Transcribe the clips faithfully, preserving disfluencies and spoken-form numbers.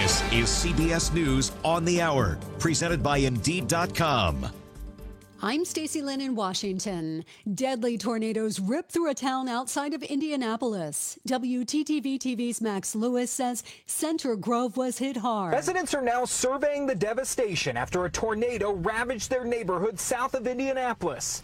This is C B S News on the Hour, presented by Indeed dot com. I'm Stacey Lynn in Washington. Deadly tornadoes ripped through a town outside of Indianapolis. W T T V T V's Max Lewis says Center Grove was hit hard. Residents are now surveying the devastation after a tornado ravaged their neighborhood south of Indianapolis.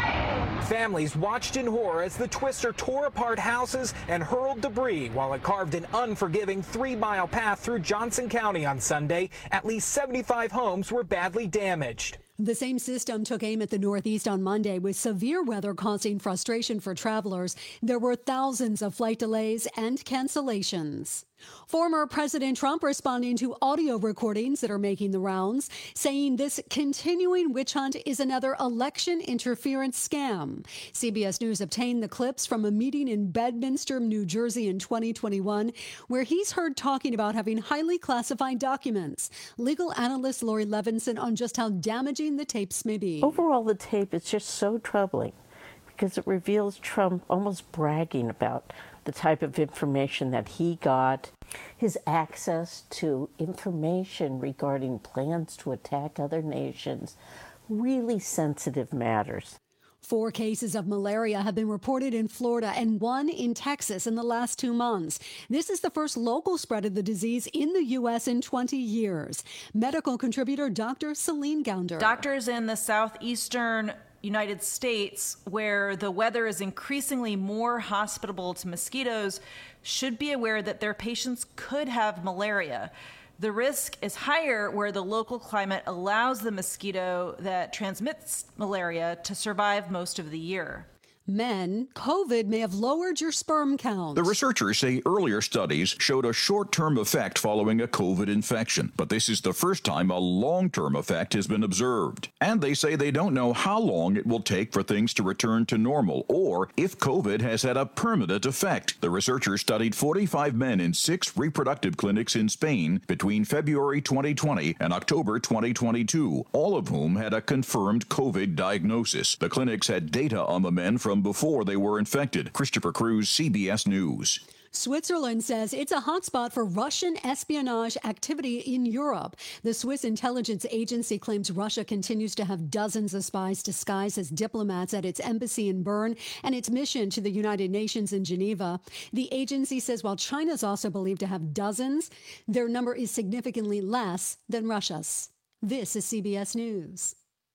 Families watched in horror as the twister tore apart houses and hurled debris while it carved an unforgiving three-mile path through Johnson County on Sunday. At least seventy-five homes were badly damaged. The same system took aim at the Northeast on Monday, with severe weather causing frustration for travelers. There were thousands of flight delays and cancellations. Former President Trump responding to audio recordings that are making the rounds, saying this continuing witch hunt is another election interference scam. C B S News obtained the clips from a meeting in Bedminster, New Jersey in twenty twenty-one, where he's heard talking about having highly classified documents. Legal analyst Lori Levinson on just how damaging the tapes may be. Overall, the tape is just so troubling because it reveals Trump almost bragging about the type of information that he got, his access to information regarding plans to attack other nations, really sensitive matters. Four cases of malaria have been reported in Florida and one in Texas in the last two months. This is the first local spread of the disease in the U S in twenty years. Medical contributor Doctor Celine Gounder. Doctors in the southeastern United States, where the weather is increasingly more hospitable to mosquitoes, should be aware that their patients could have malaria. The risk is higher where the local climate allows the mosquito that transmits malaria to survive most of the year. Men, COVID may have lowered your sperm count. The researchers say earlier studies showed a short-term effect following a COVID infection, but this is the first time a long-term effect has been observed. And they say they don't know how long it will take for things to return to normal, or if COVID has had a permanent effect. The researchers studied forty-five men in six reproductive clinics in Spain between February twenty twenty and October twenty twenty-two, all of whom had a confirmed COVID diagnosis. The clinics had data on the men from before they were infected. Christopher Cruz, C B S News. Switzerland says it's a hotspot for Russian espionage activity in Europe. The Swiss intelligence agency claims Russia continues to have dozens of spies disguised as diplomats at its embassy in Bern and its mission to the United Nations in Geneva. The agency says while China's also believed to have dozens, their number is significantly less than Russia's. This is C B S News.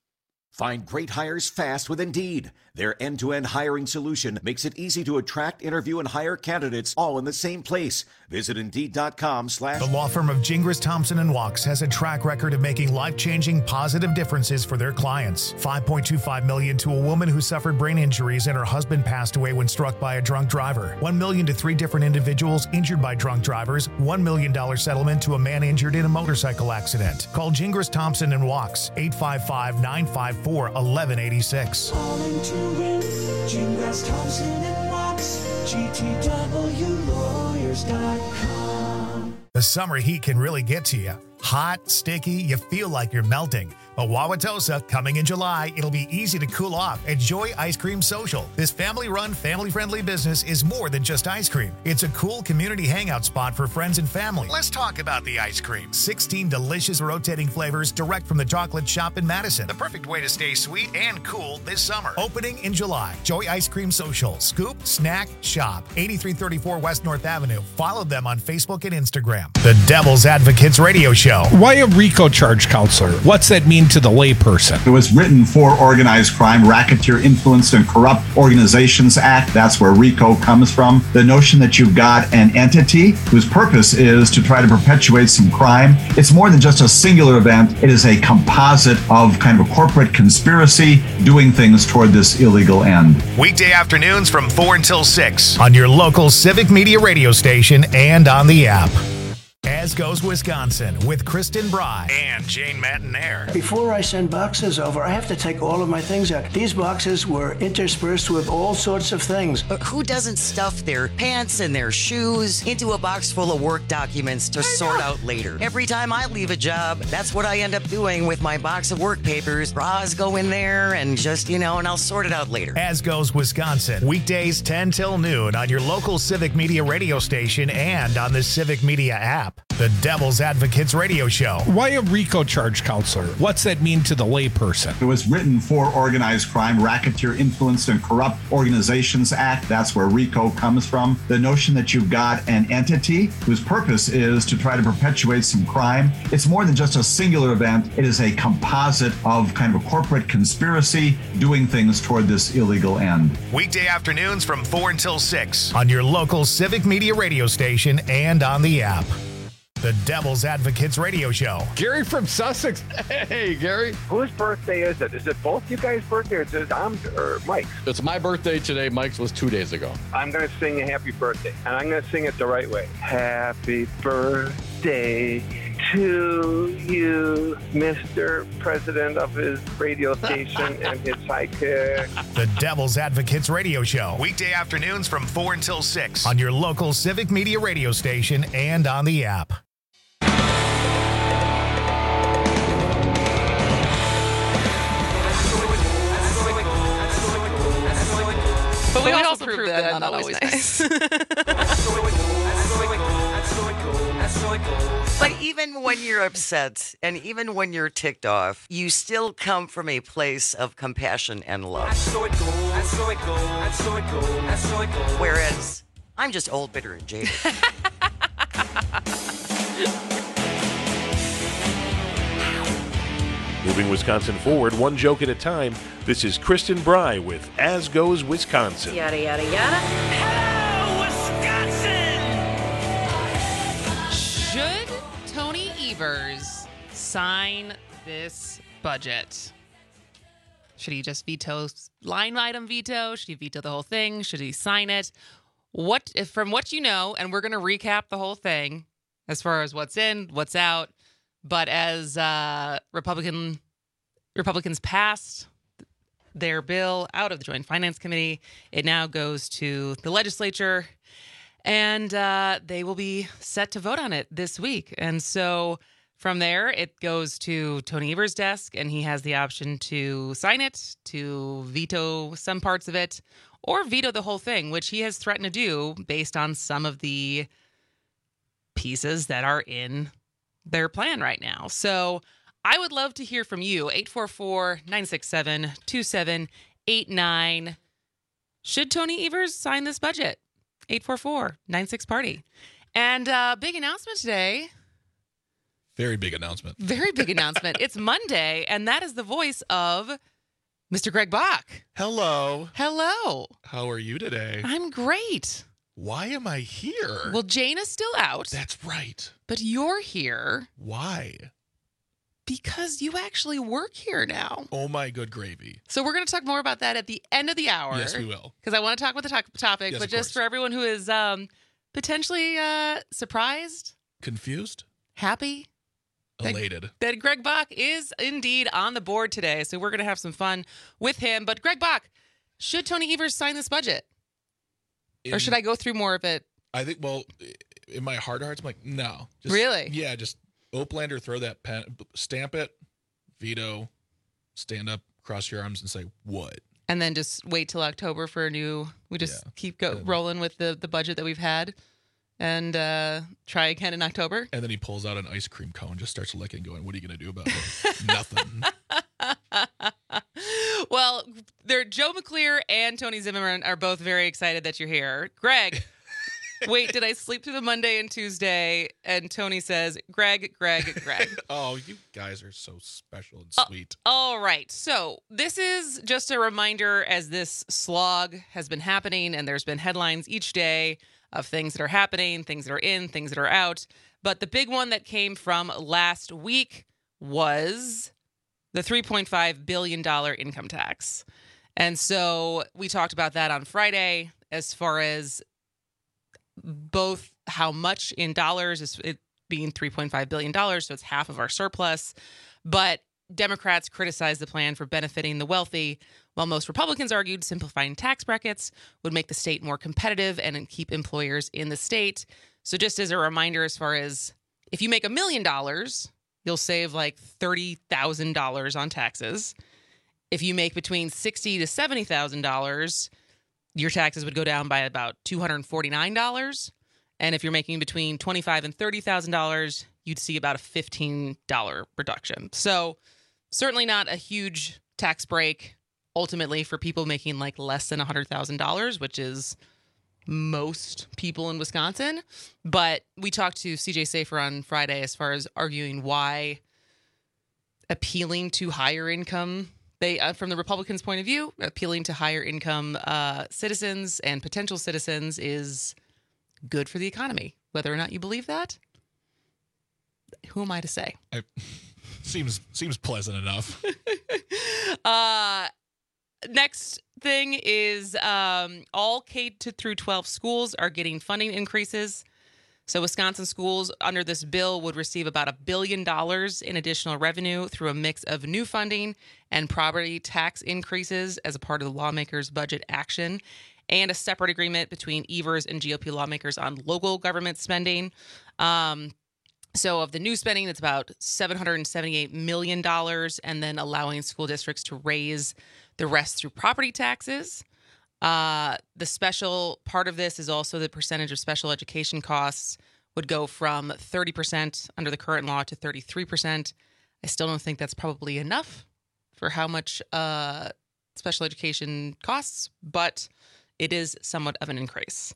Find great hires fast with Indeed. Their end-to-end hiring solution makes it easy to attract, interview, and hire candidates all in the same place. Visit Indeed.com slash... The law firm of Gingras, Thompson and Wachs has a track record of making life-changing positive differences for their clients. five point two five million dollars to a woman who suffered brain injuries and her husband passed away when struck by a drunk driver. one million dollars to three different individuals injured by drunk drivers. one million dollars settlement to a man injured in a motorcycle accident. Call Gingras, Thompson and Wachs, eight five five, nine five four, one one eight six. Calling to win, Gingras, Thompson and Wachs, G T W lawyers dot com. The summer heat can really get to you. Hot, sticky, you feel like you're melting. But Wauwatosa, coming in July, it'll be easy to cool off. Enjoy Ice Cream Social. This family-run, family-friendly business is more than just ice cream. It's a cool community hangout spot for friends and family. Let's talk about the ice cream. sixteen delicious rotating flavors direct from the chocolate shop in Madison. The perfect way to stay sweet and cool this summer. Opening in July. Joy Ice Cream Social. Scoop, snack, shop. eighty-three thirty-four West North Avenue. Follow them on Facebook and Instagram. The Devil's Advocates Radio Show. Why a RICO charge counselor? What's that mean to the layperson? It was written for organized crime, Racketeer Influenced and Corrupt Organizations Act. That's where RICO comes from. The notion that you've got an entity whose purpose is to try to perpetuate some crime. It's more than just a singular event. It is a composite of kind of a corporate conspiracy doing things toward this illegal end. Weekday afternoons from four until six on your local Civic Media radio station and on the app. As Goes Wisconsin with Kristen Bry and Jane Matinaire. Before I send boxes over, I have to take all of my things out. These boxes were interspersed with all sorts of things. But who doesn't stuff their pants and their shoes into a box full of work documents to sort out later? Every time I leave a job, that's what I end up doing with my box of work papers. Bras go in there and just, you know, and I'll sort it out later. As Goes Wisconsin, weekdays ten till noon on your local Civic Media radio station and on the Civic Media app. The Devil's Advocates Radio Show. Why a RICO charge counselor? What's that mean to the layperson? It was written for Organized Crime, Racketeer Influenced and Corrupt Organizations Act. That's where RICO comes from. The notion that you've got an entity whose purpose is to try to perpetuate some crime. It's more than just a singular event. It is a composite of kind of a corporate conspiracy doing things toward this illegal end. Weekday afternoons from four until six on your local Civic Media radio station and on the app. The Devil's Advocates Radio Show. Gary from Sussex. Hey, Gary. Whose birthday is it? Is it both you guys' birthday or is it Tom's or Mike's? It's my birthday today. Mike's was two days ago. I'm going to sing a happy birthday, and I'm going to sing it the right way. Happy birthday to you, Mister President of his radio station and his sidekick. The Devil's Advocates Radio Show. Weekday afternoons from four until six on your local Civic Media radio station and on the app. But we, we also proved that, that not always nice. But even when you're upset and even when you're ticked off, you still come from a place of compassion and love. Whereas I'm just old, bitter, and jaded. Moving Wisconsin forward, one joke at a time. This is Kristen Bry with As Goes Wisconsin. Yada, yada, yada. Hello, Wisconsin! Should Tony Evers sign this budget? Should he just veto line item veto? Should he veto the whole thing? Should he sign it? What, if from what you know, and we're going to recap the whole thing as far as what's in, what's out. But as uh, Republican Republicans passed their bill out of the Joint Finance Committee, it now goes to the legislature, and uh, they will be set to vote on it this week. And so from there, it goes to Tony Evers' desk, and he has the option to sign it, to veto some parts of it, or veto the whole thing, which he has threatened to do based on some of the pieces that are in their plan right now. So I would love to hear from you. eight four four, nine six seven, two seven eight nine. Should Tony Evers sign this budget? eight four four, nine six party. And uh big announcement today. Very big announcement. Very big announcement. It's Monday, and that is the voice of Mister Greg Bach. Hello. Hello. How are you today? I'm great. Why am I here? Well, Jane is still out. That's right. But you're here. Why? Because you actually work here now. Oh, my good gravy. So we're going to talk more about that at the end of the hour. Yes, we will. Because I want to talk about the to- topic, yes, but just course. for everyone who is um, potentially uh, surprised, confused, happy, elated that, that Greg Bach is indeed on the board today. So we're going to have some fun with him. But Greg Bach, should Tony Evers sign this budget? In, or should I go through more of it? I think, well, in my heart of hearts, I'm like, no. Just, really? Yeah, just Oplander, throw that pen, stamp it, veto, stand up, cross your arms and say, what? And then just wait till October for a new, we just yeah. keep go, rolling with the, the budget that we've had and uh, try again in October. And then he pulls out an ice cream cone, just starts licking, going, what are you going to do about it? Nothing. Well, they're Joe McClear and Tony Zimmerman are both very excited that you're here. Greg, wait, did I sleep through the Monday and Tuesday? And Tony says, Greg, Greg, Greg. Oh, you guys are so special and sweet. Uh, all right. So this is just a reminder as this slog has been happening and there's been headlines each day of things that are happening, things that are in, things that are out. But the big one that came from last week was the three point five billion dollars income tax. And so we talked about that on Friday as far as both how much in dollars is it being three point five billion dollars, so it's half of our surplus. But Democrats criticized the plan for benefiting the wealthy, while most Republicans argued simplifying tax brackets would make the state more competitive and keep employers in the state. So just as a reminder, as far as if you make a million dollars, you'll save like thirty thousand dollars on taxes. If you make between sixty thousand dollars to seventy thousand dollars, your taxes would go down by about two hundred forty-nine dollars. And if you're making between twenty-five thousand dollars and thirty thousand dollars, you'd see about a fifteen dollars reduction. So certainly not a huge tax break ultimately for people making like less than one hundred thousand dollars, which is most people in Wisconsin. But we talked to C J Safer on Friday as far as arguing why appealing to higher income, they uh, from the Republicans' point of view, appealing to higher income uh, citizens and potential citizens is good for the economy. Whether or not you believe that, who am I to say? I, seems seems pleasant enough. uh, next thing is um, all K to through twelve schools are getting funding increases. So Wisconsin schools under this bill would receive about a billion dollars in additional revenue through a mix of new funding and property tax increases as a part of the lawmakers' budget action, and a separate agreement between Evers and G O P lawmakers on local government spending. Um, so of the new spending, it's about seven hundred seventy-eight million dollars, and then allowing school districts to raise the rest through property taxes. Uh, the special part of this is also the percentage of special education costs would go from thirty percent under the current law to thirty-three percent. I still don't think that's probably enough for how much uh, special education costs, but it is somewhat of an increase.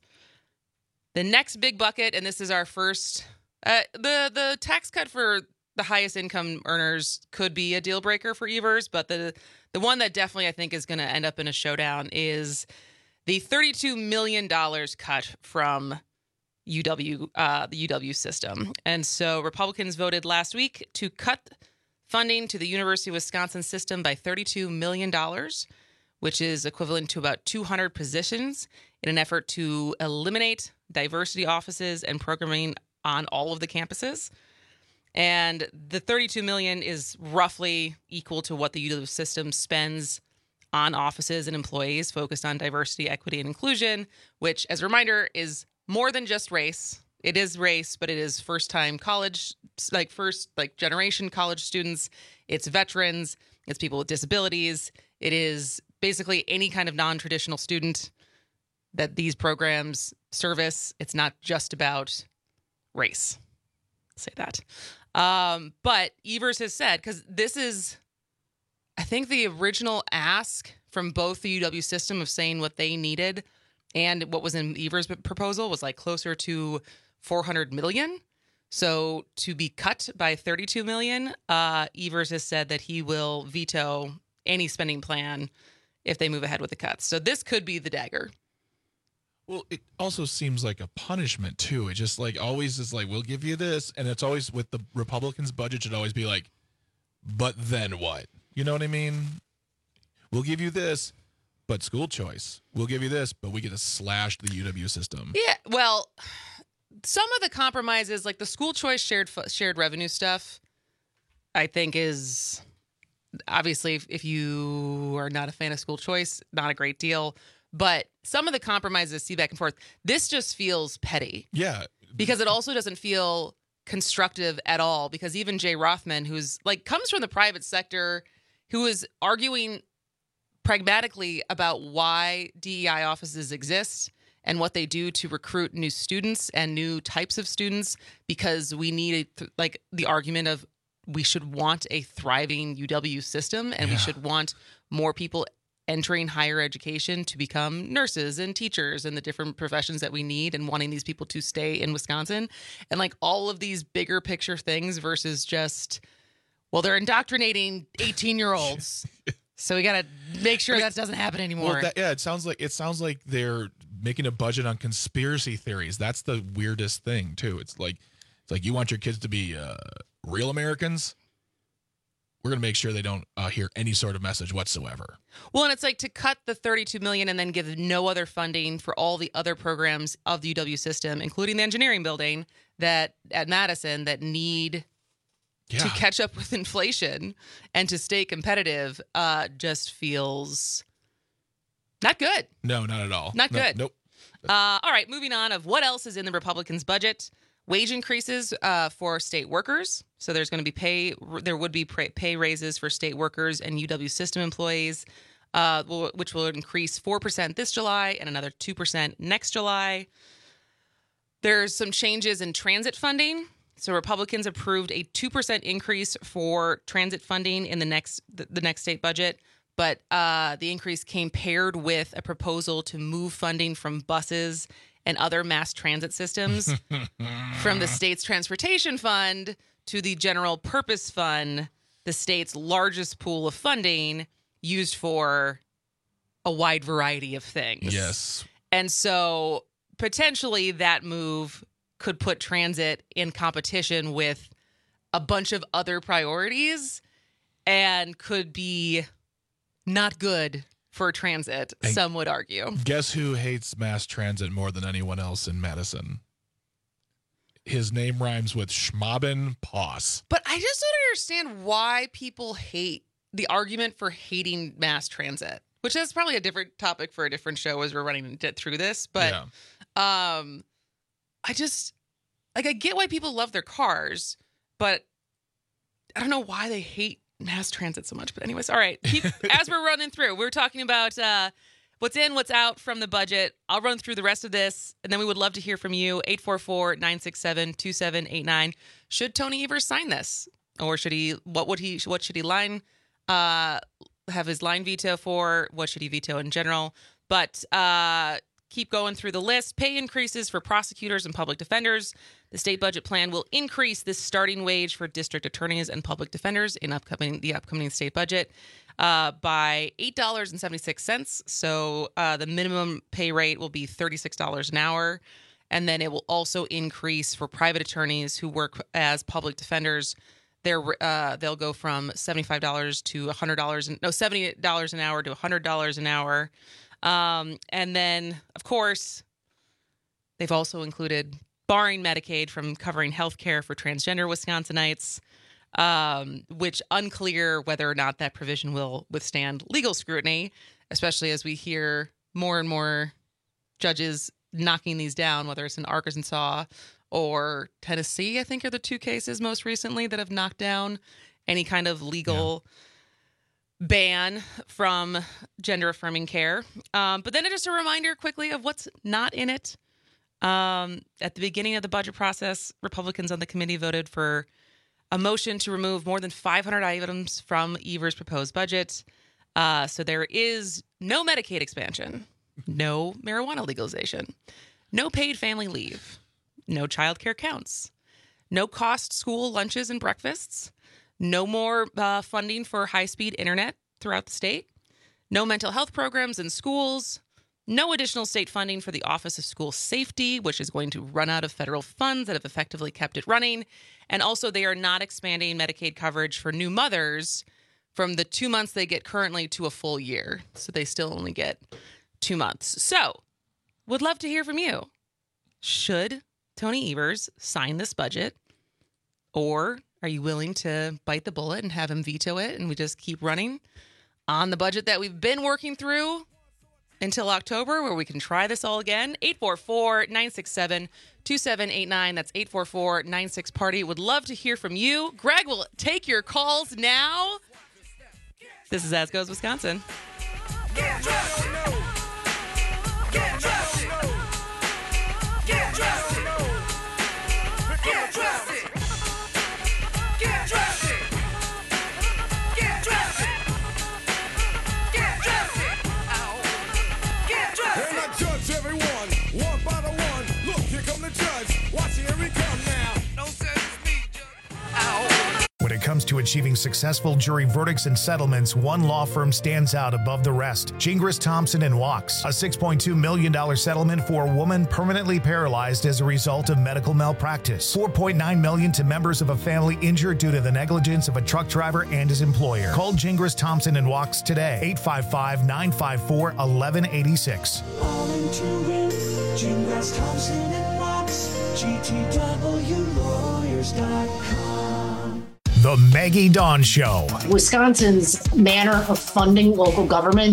The next big bucket, and this is our first, uh, the, the tax cut for the highest income earners could be a deal breaker for Evers, but the The one that definitely I think is going to end up in a showdown is the thirty-two million dollars cut from U W, uh, the U W system. And so Republicans voted last week to cut funding to the University of Wisconsin system by thirty-two million dollars, which is equivalent to about two hundred positions, in an effort to eliminate diversity offices and programming on all of the campuses. And the thirty-two million dollars is roughly equal to what the U W system spends on offices and employees focused on diversity, equity, and inclusion, which, as a reminder, is more than just race. It is race, but it is first-time college, like first, like generation college students. It's veterans. It's people with disabilities. It is basically any kind of non-traditional student that these programs service. It's not just about race. I'll say that. Um, but Evers has said, because this is, I think, the original ask from both the U W system of saying what they needed and what was in Evers' proposal was like closer to four hundred million. So to be cut by thirty-two million, uh, Evers has said that he will veto any spending plan if they move ahead with the cuts. So this could be the dagger. Well, it also seems like a punishment, too. It just, like, always is like, we'll give you this. And it's always, with the Republicans' budget, should always be like, but then what? You know what I mean? We'll give you this, but school choice. We'll give you this, but we get to slash the U W system. Yeah, well, some of the compromises, like the school choice shared shared revenue stuff, I think is, obviously, if, if you are not a fan of school choice, not a great deal. But some of the compromises, see back and forth, this just feels petty. Yeah. Because it also doesn't feel constructive at all. Because even Jay Rothman, who's like comes from the private sector, who is arguing pragmatically about why D E I offices exist and what they do to recruit new students and new types of students, because we need a, like the argument of we should want a thriving U W system, and yeah. we should want more people entering higher education to become nurses and teachers and the different professions that we need, and wanting these people to stay in Wisconsin, and like all of these bigger picture things versus just, well, they're indoctrinating eighteen year olds. So we got to make sure I mean, that doesn't happen anymore. Well, that, yeah, it sounds like it sounds like they're making a budget on conspiracy theories. That's the weirdest thing too. It's like it's like you want your kids to be uh, real Americans. We're going to make sure they don't uh, hear any sort of message whatsoever. Well, and it's like to cut the thirty-two million dollars and then give no other funding for all the other programs of the U W system, including the engineering building that at Madison that need yeah. to catch up with inflation and to stay competitive, uh, just feels not good. No, not at all. Not no, good. Nope. Uh, all right, moving on of what else is in the Republicans' budget. Wage increases uh, for state workers. So there's going to be pay, there would be pay raises for state workers and U W system employees, uh, which will increase four percent this July and another two percent next July. There's some changes in transit funding. So Republicans approved a two percent increase for transit funding in the next the, the next state budget. But uh, the increase came paired with a proposal to move funding from buses and other mass transit systems from the state's transportation fund to the general purpose fund, the state's largest pool of funding used for a wide variety of things. Yes. And so potentially that move could put transit in competition with a bunch of other priorities and could be not good for transit, And some would argue. Guess who hates mass transit more than anyone else in Madison? His name rhymes with Schmaben Poss. But I just don't understand why people hate the argument for hating mass transit, which is probably a different topic for a different show as we're running through this. But yeah. um, I just, like, I get why people love their cars, but I don't know why they hate mass transit so much. But anyways, all right. Keep, as we're running through, we're talking about uh, what's in, what's out from the budget. I'll run through the rest of this, and then we would love to hear from you. eight four four, nine six seven, two seven eight nine. Should Tony Evers sign this? Or should he, what would he, what should he line, uh, have his line veto for? What should he veto in general? But uh, keep going through the list. Pay increases for prosecutors and public defenders. The state budget plan will increase the starting wage for district attorneys and public defenders in upcoming the upcoming state budget uh, by eight dollars and seventy-six cents. So uh, the minimum pay rate will be thirty-six dollars an hour. And then it will also increase for private attorneys who work as public defenders. They're, uh, they'll go from seventy-five dollars to one hundred dollars, no, seventy dollars an hour to one hundred dollars an hour. Um, and then, of course, they've also included barring Medicaid from covering health care for transgender Wisconsinites, um, which unclear whether or not that provision will withstand legal scrutiny, especially as we hear more and more judges knocking these down, whether it's in Arkansas or Tennessee, I think are the two cases most recently that have knocked down any kind of legal yeah. ban from gender-affirming care. Um, but then just a reminder quickly of what's not in it. Um, at the beginning of the budget process, Republicans on the committee voted for a motion to remove more than five hundred items from Evers' proposed budget. Uh, so there is no Medicaid expansion, no marijuana legalization, no paid family leave, no child care counts, no cost school lunches and breakfasts, no more uh, funding for high-speed internet throughout the state, no mental health programs in schools, no additional state funding for the Office of School Safety, which is going to run out of federal funds that have effectively kept it running. And also, they are not expanding Medicaid coverage for new mothers from the two months they get currently to a full year. So they still only get two months. So, would love to hear from you. Should Tony Evers sign this budget? Or are you willing to bite the bullet and have him veto it and we just keep running on the budget that we've been working through until October, where we can try this all again? eight four four, nine six seven, two seven eight nine. That's eight four four, nine six, party. Would love to hear from you. Greg will take your calls now. This is As Goes Wisconsin. Get dressed. Get dressed. Get dressed. Get dressed. Get dressed. Get dressed. Get dressed. Get dressed. And I judge everyone, one by the one. Look, here come the judge. Watch, here he come now. No sense it's me, judge. Ow. When it comes to achieving successful jury verdicts and settlements, one law firm stands out above the rest. Gingras, Thompson and Wachs. A six point two million dollars settlement for a woman permanently paralyzed as a result of medical malpractice. four point nine million dollars to members of a family injured due to the negligence of a truck driver and his employer. Call Gingras, Thompson and Wachs today. eight five five, nine five four, one one eight six. All in to win. Gingras, Thompson and Wachs. G T W lawyers dot com. The Maggie Dawn Show. Wisconsin's manner of funding local government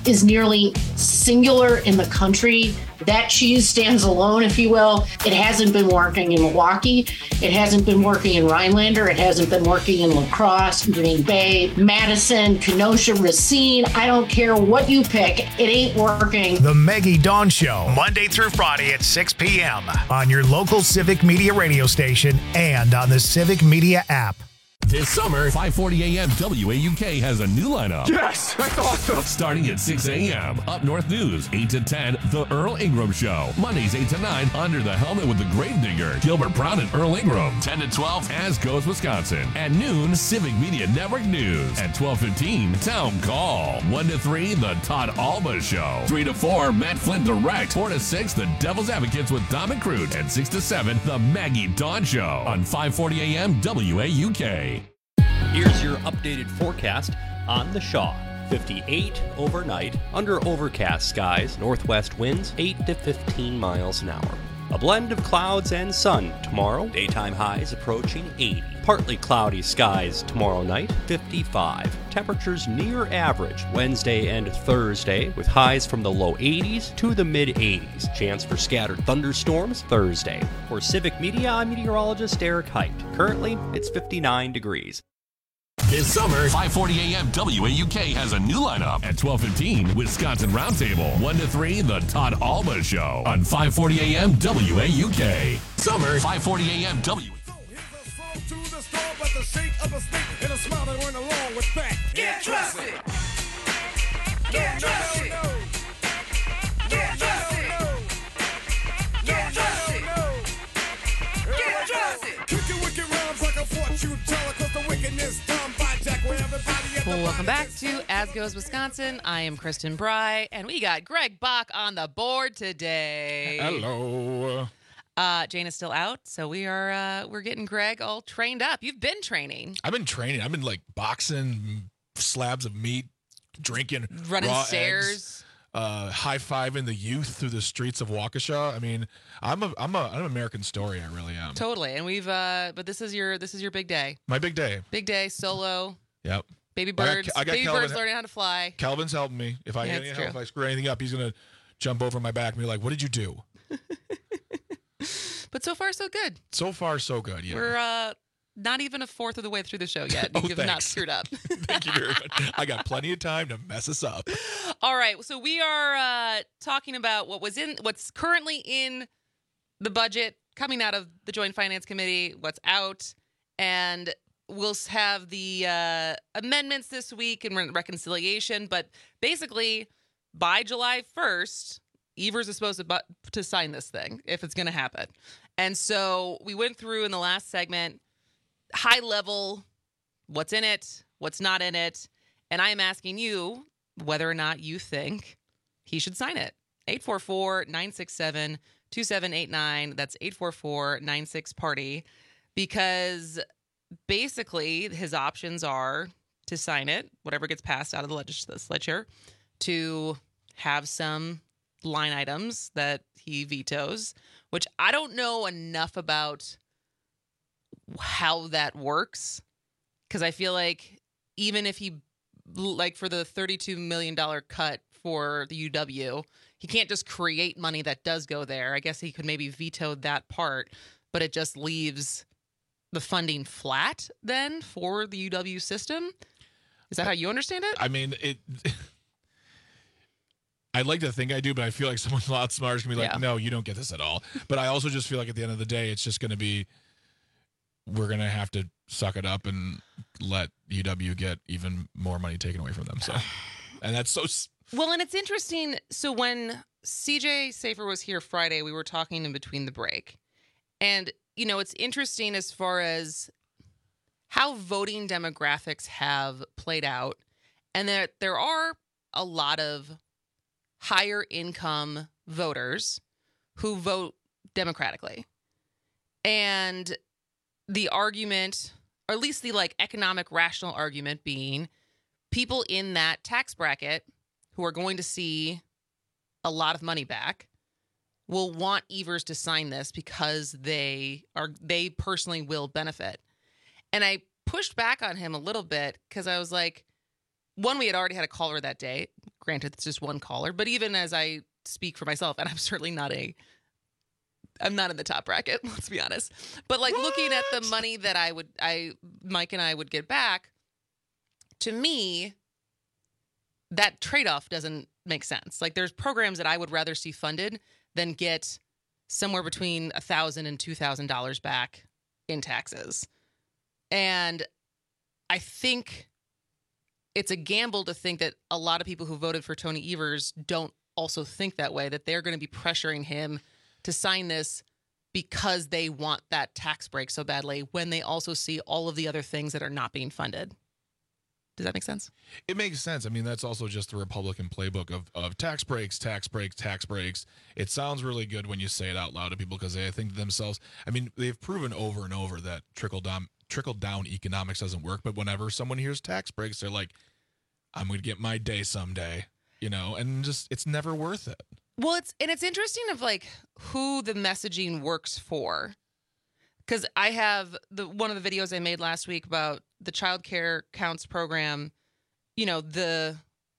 is nearly singular in the country. That cheese stands alone, if you will. It hasn't been working in Milwaukee. It hasn't been working in Rhinelander. It hasn't been working in La Crosse, Green Bay, Madison, Kenosha, Racine. I don't care what you pick. It ain't working. The Maggie Dawn Show, Monday through Friday at six p.m. on your local Civic Media radio station and on the Civic Media app. This summer, five forty a.m. W A U K has a new lineup. Yes, that's awesome. Starting at six a.m. Up North News, eight to ten, The Earl Ingram Show. Mondays, eight to nine, Under the Helmet with the Gravedigger, Gilbert Brown and Earl Ingram. ten to twelve, As Goes Wisconsin. At noon, Civic Media Network News. At twelve fifteen, Town Call. one to three, The Todd Alba Show. three to four, Matt Flynn Direct. four to six, The Devil's Advocates with Dom and Crute. And six to seven, The Maggie Dawn Show on five forty a.m. W A U K. Here's your updated forecast on the Shaw. fifty-eight overnight, under overcast skies, northwest winds eight to fifteen miles an hour. A blend of clouds and sun tomorrow, daytime highs approaching eighty. Partly cloudy skies tomorrow night, fifty-five. Temperatures near average Wednesday and Thursday, with highs from the low eighties to the mid eighties. Chance for scattered thunderstorms Thursday. For Civic Media, I'm meteorologist Eric Height. Currently, it's fifty-nine degrees. This summer, five forty a.m. W A U K has a new lineup. At twelve fifteen, Wisconsin Roundtable. one to three, The Todd Alba Show on five forty a.m. W A U K. Summer, five forty a.m. W. To the store, but the shake of a stick and a smile that went along with that. Get trusted. Get trusted. Get trusted. Get trusted. Get trusted. Kicking wicked rhymes like a fortune teller, 'cause the wickedness done by Jack where everybody at the Welcome back to As Goes Wisconsin. I am Kristen Bry, and we got Greg Bach on the board today. Hello. Uh, Jane is still out, so we are uh, we're getting Greg all trained up. You've been training, I've been training. I've been like boxing slabs of meat, drinking running raw stairs, eggs, uh, high-fiving the youth through the streets of Waukesha. I mean, I'm a I'm a I'm an American story. I really am. totally. And we've uh, but this is your this is your big day. My big day. Big day solo. Yep. Baby I got- birds. I got baby Calvin- birds learning how to fly. Calvin's helping me. If I Yeah, get any it's help, true. if I screw anything up, he's gonna jump over my back and be like, "What did you do?" But so far, so good. So far, so good. Yeah. We're uh, not even a fourth of the way through the show yet. Oh, You've not thanks. screwed up. Thank you very much. I got plenty of time to mess us up. All right, so we are uh, talking about what was in, what's currently in the budget coming out of the Joint Finance Committee, what's out, and we'll have the uh, amendments this week and re- reconciliation. But basically, by July first, Evers is supposed to bu- to sign this thing if it's going to happen. And so we went through in the last segment, high level, what's in it, what's not in it, and I am asking you whether or not you think he should sign it. eight four four, nine six seven, two seven eight nine. That's eight four four, nine six, party. Because basically his options are to sign it, whatever gets passed out of the legislature, to have some line items that he vetoes, which I don't know enough about how that works, because I feel like even if he, like for the thirty-two million dollars cut for the U W, he can't just create money that does go there. I guess he could maybe veto that part, but it just leaves the funding flat then for the U W system. Is that how you understand it? I mean, it. I'd like to think I do, but I feel like someone a lot smarter is going to be like, Yeah. no, you don't get this at all. But I also just feel like at the end of the day, it's just going to be, we're going to have to suck it up and let U W get even more money taken away from them. So, and that's so. s- Well, and it's interesting. So when C J Safer was here Friday, we were talking in between the break. And, you know, it's interesting as far as how voting demographics have played out. And that there are a lot of higher income voters who vote democratically. And the argument, or at least the like economic rational argument being people in that tax bracket who are going to see a lot of money back will want Evers to sign this because they are they personally will benefit. And I pushed back on him a little bit because I was like, one, we had already had a caller that day. granted, it's just one caller, but even as I speak for myself, and I'm certainly not a, I'm not in the top bracket, let's be honest. But like what? Looking at the money that I would, I, Mike and I would get back, to me, that trade-off doesn't make sense. Like there's programs that I would rather see funded than get somewhere between a thousand and two thousand dollars back in taxes. And I think it's a gamble to think that a lot of people who voted for Tony Evers don't also think that way, that they're going to be pressuring him to sign this because they want that tax break so badly when they also see all of the other things that are not being funded. Does that make sense? It makes sense. I mean, that's also just the Republican playbook of, of tax breaks, tax breaks, tax breaks. It sounds really good when you say it out loud to people because they think to themselves, I mean, they've proven over and over that trickle down, trickle down economics doesn't work. But whenever someone hears tax breaks, they're like, I'm going to get my day someday, you know, and just it's never worth it. Well, it's and it's interesting of like who the messaging works for. Because I have the one of the videos I made last week about the Child Care Counts program. You know, the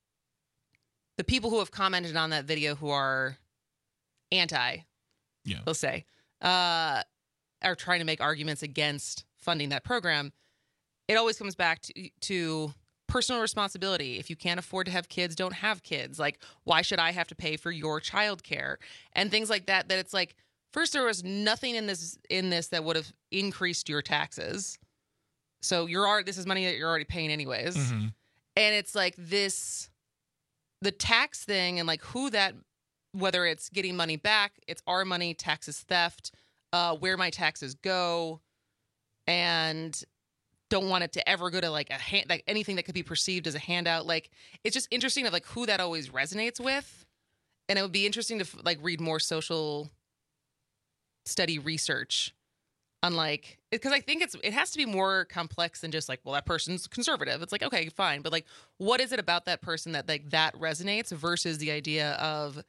the people who have commented on that video who are anti, yeah, we'll say, uh, are trying to make arguments against funding that program. It always comes back to, to personal responsibility. If you can't afford to have kids, don't have kids. Like, why should I have to pay for your child care? And things like that, that it's like, first, there was nothing in this in this that would have increased your taxes. So you're already, this is money that you're already paying anyways. Mm-hmm. And it's like this, the tax thing and like who that, whether it's getting money back, it's our money, taxes theft, uh, where my taxes go, and don't want it to ever go to like a hand, like anything that could be perceived as a handout. Like, it's just interesting of like who that always resonates with. And it would be interesting to like read more social study research on like, because I think it's it has to be more complex than just like, well, that person's conservative. It's like, okay, fine, but like, what is it about that person that like that resonates versus the idea of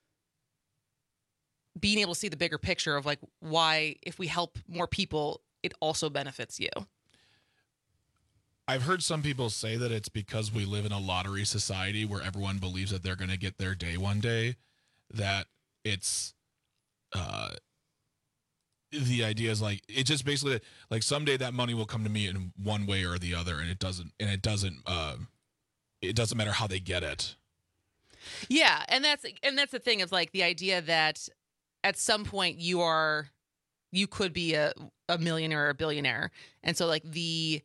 being able to see the bigger picture of like why if we help more people, it also benefits you. I've heard some people say that it's because we live in a lottery society where everyone believes that they're going to get their day one day, that it's uh the idea is like it just basically like someday that money will come to me in one way or the other, and it doesn't and it doesn't uh, it doesn't matter how they get it. Yeah, and that's and that's the thing of like the idea that at some point you are you could be a a millionaire or a billionaire, and so like the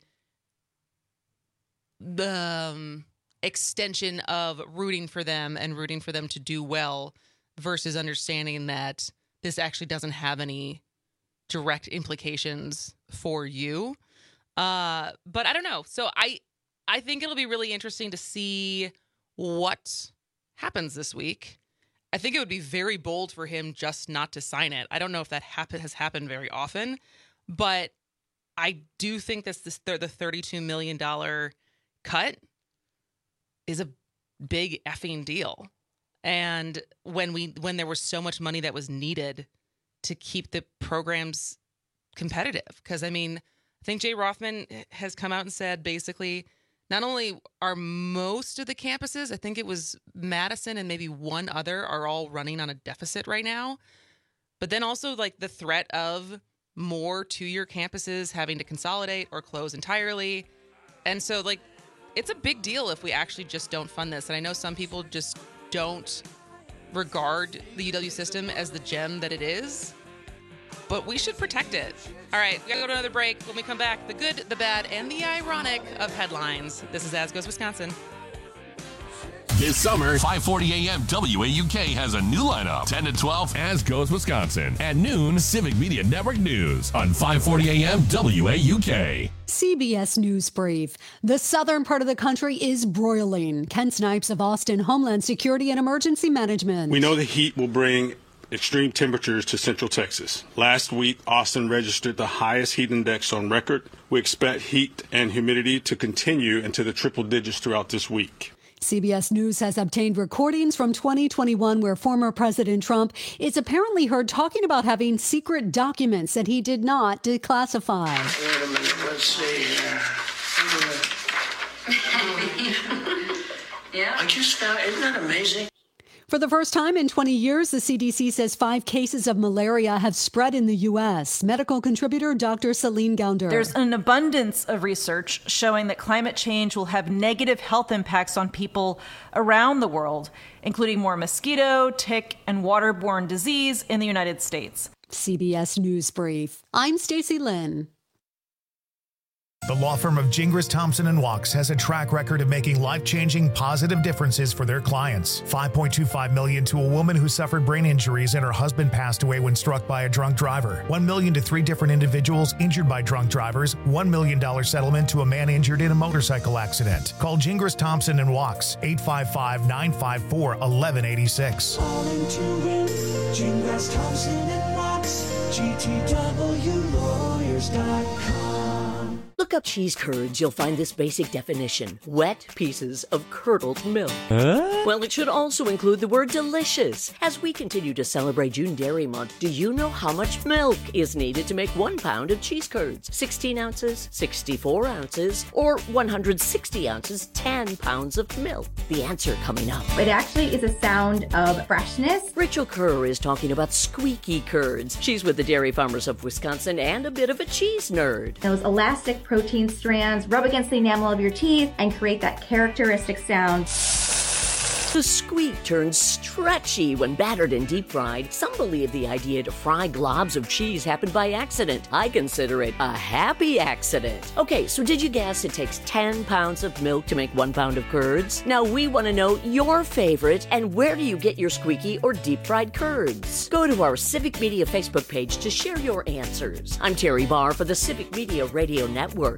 the um, extension of rooting for them and rooting for them to do well versus understanding that this actually doesn't have any direct implications for you. Uh, but I don't know. So I, I think it'll be really interesting to see what happens this week. I think it would be very bold for him just not to sign it. I don't know if that happen, has happened very often, but I do think that this, the thirty-two million dollars cut is a big effing deal. And when we when there was so much money that was needed to keep the programs competitive. Because, I mean, I think Jay Rothman has come out and said basically not only are most of the campuses, I think it was Madison and maybe one other, are all running on a deficit right now. But then also like the threat of more two-year campuses having to consolidate or close entirely. And so like it's a big deal if we actually just don't fund this. And I know some people just don't regard the U W system as the gem that it is, but we should protect it. All right, we gotta go to another break. When we come back, the good, the bad, and the ironic of headlines. This is As Goes Wisconsin. This summer, five forty a.m. W A U K has a new lineup. ten to twelve, As Goes Wisconsin. At noon, Civic Media Network News on five forty a.m. W A U K. C B S News Brief. The southern part of the country is broiling. Ken Snipes of Austin Homeland Security and Emergency Management. We know the heat will bring extreme temperatures to central Texas. Last week, Austin registered the highest heat index on record. We expect heat and humidity to continue into the triple digits throughout this week. C B S News has obtained recordings from twenty twenty-one where former President Trump is apparently heard talking about having secret documents that he did not declassify. Wait a minute, let's see here. Yeah. I just found, isn't that amazing? For the first time in twenty years, the C D C says five cases of malaria have spread in the U S. Medical contributor Doctor Celine Gounder. There's an abundance of research showing that climate change will have negative health impacts on people around the world, including more mosquito, tick, and waterborne disease in the United States. C B S News Brief. I'm Stacey Lynn. The law firm of Gingras, Thompson and Wachs has a track record of making life-changing positive differences for their clients. five point two five million dollars to a woman who suffered brain injuries and her husband passed away when struck by a drunk driver. one million dollars to three different individuals injured by drunk drivers. one million dollars settlement to a man injured in a motorcycle accident. Call Gingras, Thompson and Wachs, eight five five, nine five four, one one eight six. All in to win. Gingras, Thompson and Wachs. G T W lawyers dot com. Look up cheese curds, you'll find this basic definition. Wet pieces of curdled milk. Huh? Well, it should also include the word delicious. As we continue to celebrate June Dairy Month, do you know how much milk is needed to make one pound of cheese curds? sixteen ounces, sixty-four ounces, or one hundred sixty ounces, ten pounds of milk? The answer coming up. It actually is a sound of freshness. Rachel Kerr is talking about squeaky curds. She's with the Dairy Farmers of Wisconsin and a bit of a cheese nerd. Those elastic protein strands rub against the enamel of your teeth and create that characteristic sound. The squeak turns stretchy when battered and deep fried. Some believe the idea to fry globs of cheese happened by accident. I consider it a happy accident. Okay, so did you guess it takes ten pounds of milk to make one pound of curds? Now we want to know your favorite and where do you get your squeaky or deep fried curds? Go to our Civic Media Facebook page to share your answers. I'm Terry Barr for the Civic Media Radio Network.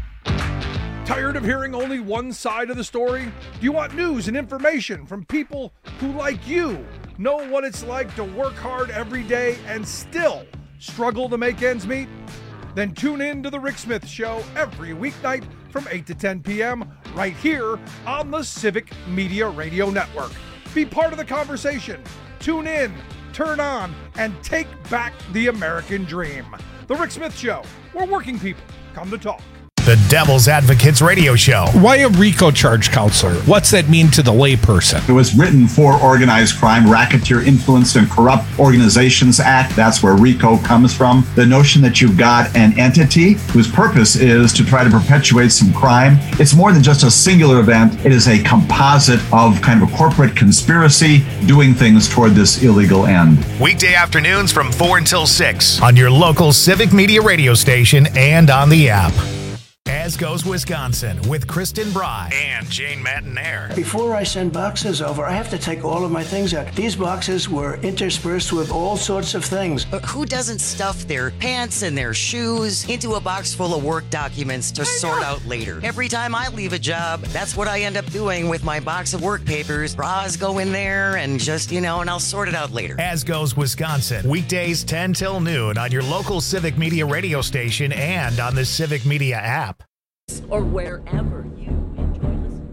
Tired of hearing only one side of the story? Do you want news and information from people who, like you, know what it's like to work hard every day and still struggle to make ends meet? Then tune in to The Rick Smith Show every weeknight from eight to ten p.m. right here on the Civic Media Radio Network. Be part of the conversation. Tune in, turn on, and take back the American dream. The Rick Smith Show, where working people come to talk. The Devil's Advocates Radio Show. Why a RICO charge, counselor? What's that mean to the layperson? It was written for Organized Crime, Racketeer Influenced and Corrupt Organizations Act. That's where RICO comes from. The notion that you've got an entity whose purpose is to try to perpetuate some crime. It's more than just a singular event. It is a composite of kind of a corporate conspiracy doing things toward this illegal end. Weekday afternoons from four until six on your local Civic Media radio station and on the app. As Goes Wisconsin with Kristen Bry and Jane Matinaire. Before I send boxes over, I have to take all of my things out. These boxes were interspersed with all sorts of things. But who doesn't stuff their pants and their shoes into a box full of work documents to sort out later? Every time I leave a job, that's what I end up doing with my box of work papers. Bras go in there and just, you know, and I'll sort it out later. As Goes Wisconsin, weekdays ten till noon on your local Civic Media radio station and on the Civic Media app. Or wherever you enjoy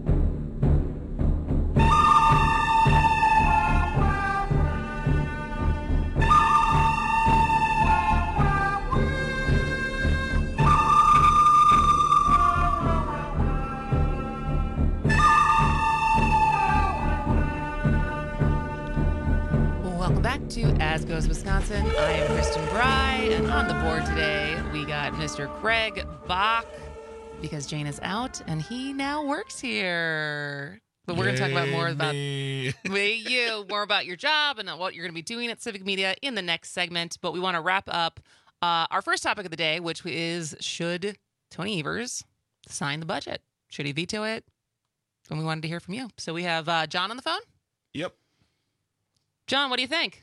listening. Welcome back to As Goes Wisconsin. I am Kristen Bry, and on the board today we got Mister Craig Bach, because Jane is out and he now works here. But we're going to talk about more about me, you, more about your job and what you're going to be doing at Civic Media in the next segment. But we want to wrap up uh, our first topic of the day, which is, should Tony Evers sign the budget? Should he veto it? And we wanted to hear from you. So we have uh, John on the phone. Yep. John, what do you think?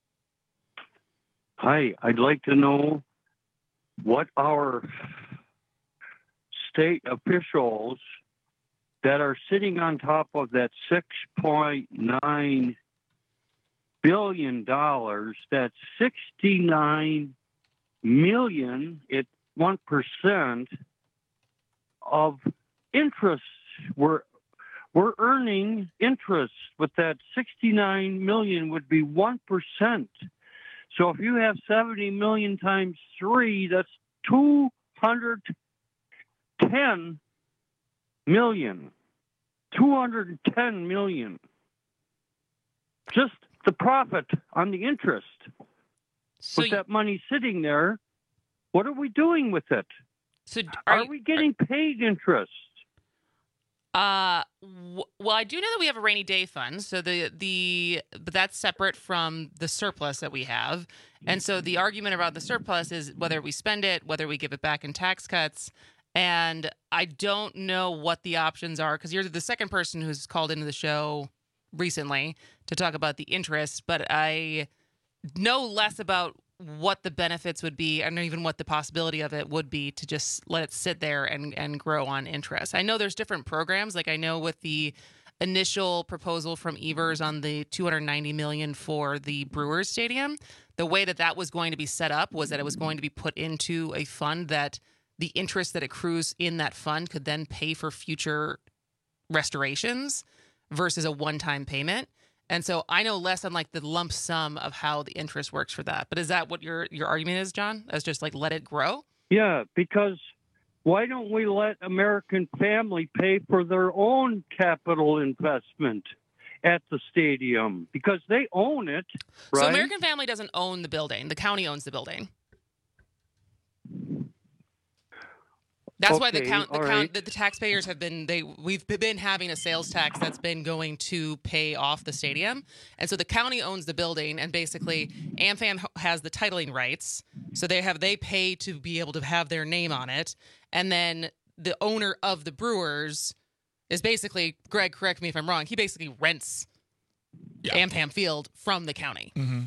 Hi, I'd like to know what our state officials that are sitting on top of that six point nine billion dollars, that's sixty-nine million at one percent of interest. We're, we're earning interest, but that sixty-nine million would be one percent. So if you have seventy million times three, that's two hundred ten million. two hundred ten million. Just the profit on the interest. So with you- that money sitting there, what are we doing with it? So are, are we getting paid interest? Uh, w- well, I do know that we have a rainy day fund, so the the but that's separate from the surplus that we have, and so the argument about the surplus is whether we spend it, whether we give it back in tax cuts, and I don't know what the options are because you're the second person who's called into the show recently to talk about the interest, but I know less about what the benefits would be and even what the possibility of it would be to just let it sit there and, and grow on interest. I know there's different programs. Like I know with the initial proposal from Evers on the two hundred ninety million dollars for the Brewers Stadium, the way that that was going to be set up was that it was going to be put into a fund that the interest that accrues in that fund could then pay for future restorations versus a one-time payment. And so I know less on like the lump sum of how the interest works for that. But is that what your your argument is, John? As just like let it grow? Yeah, because why don't we let American Family pay for their own capital investment at the stadium? Because they own it, right? So American Family doesn't own the building. The county owns the building. That's okay, why the count, the, all count right. the, the taxpayers have been they we've been having a sales tax that's been going to pay off the stadium, and so the county owns the building, and basically AmFam has the titling rights, so they have they pay to be able to have their name on it, and then the owner of the Brewers is basically Greg. Correct me if I'm wrong. He basically rents Yeah. AmFam Field from the county. Mm-hmm.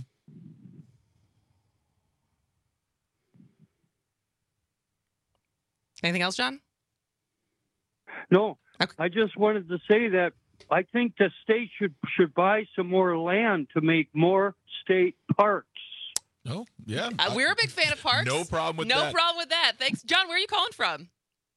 Anything else, John? No, I just wanted to say that I think the state should should buy some more land to make more state parks. Oh, yeah. Uh, we're a big fan of parks. No problem with no that. problem with that. Thanks, John. Where are you calling from?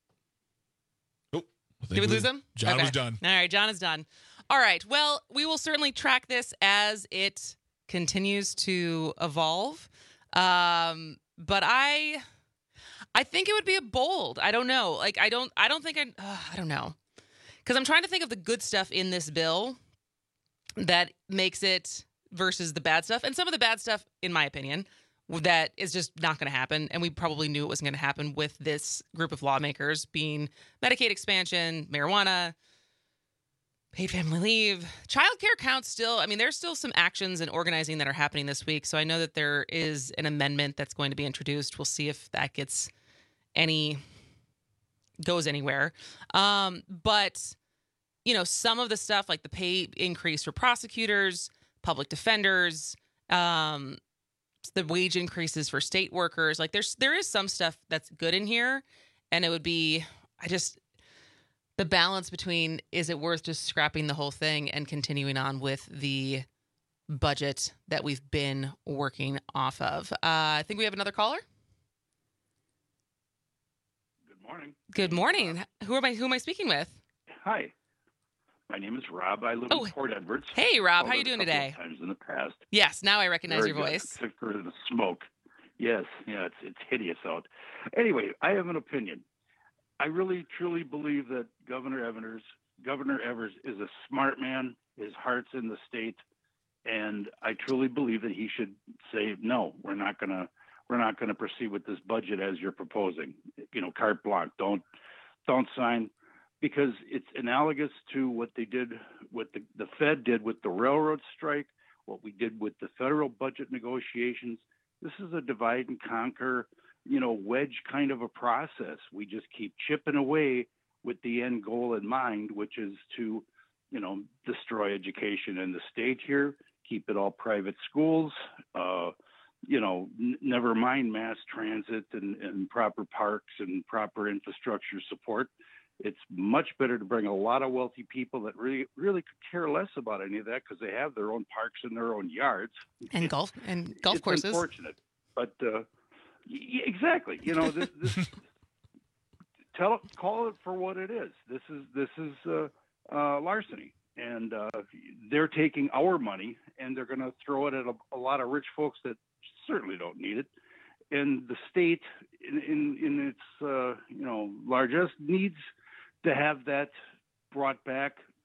Did we lose him? John Okay. was done. All right, John is done. All right. Well, we will certainly track this as it continues to evolve. Um, but I, I think it would be a bold. I don't know. Like I don't. I don't think I. Uh, I don't know. Because I'm trying to think of the good stuff in this bill that makes it versus the bad stuff, and some of the bad stuff, in my opinion, that is just not going to happen. And we probably knew it wasn't going to happen with this group of lawmakers being Medicaid expansion, marijuana, paid family leave, childcare counts still. I mean, there's still some actions and organizing that are happening this week. So I know that there is an amendment that's going to be introduced. We'll see if that gets any, goes anywhere. Um, but, you know, some of the stuff like the pay increase for prosecutors, public defenders, um, the wage increases for state workers, like there's there is some stuff that's good in here, and it would be I just the balance between is it worth just scrapping the whole thing and continuing on with the budget that we've been working off of. Uh, I think we have another caller. Good morning. Good morning. Who am I? Who am I speaking with? Hi. My name is Rob. I live Oh. in Port Edwards. Hey, Rob. Called How you it a doing couple today? of Times in the past. Yes, now I recognize Very your good. voice. Thicker than smoke. Yes, yeah, it's it's hideous out. Anyway, I have an opinion. I really truly believe that Governor Evers, Governor Evers, is a smart man. His heart's in the state, and I truly believe that he should say no. We're not gonna we're not gonna proceed with this budget as you're proposing. You know, carte blanche. Don't don't sign. Because it's analogous to what they did, what the, the Fed did with the railroad strike, what we did with the federal budget negotiations. This is a divide and conquer, you know, wedge kind of a process. We just keep chipping away with the end goal in mind, which is to, you know, destroy education in the state here, keep it all private schools, uh, you know, n- never mind mass transit and, and proper parks and proper infrastructure support. It's much better to bring a lot of wealthy people that really, really could care less about any of that because they have their own parks in their own yards And golf and golf it's courses. Unfortunate, but uh, y- exactly. You know, this, this tell it, call it for what it is. This is this is uh, uh, larceny, and uh, they're taking our money and they're going to throw it at a, a lot of rich folks that certainly don't need it. And the state, in in, in its uh, you know largesse, needs to have that brought back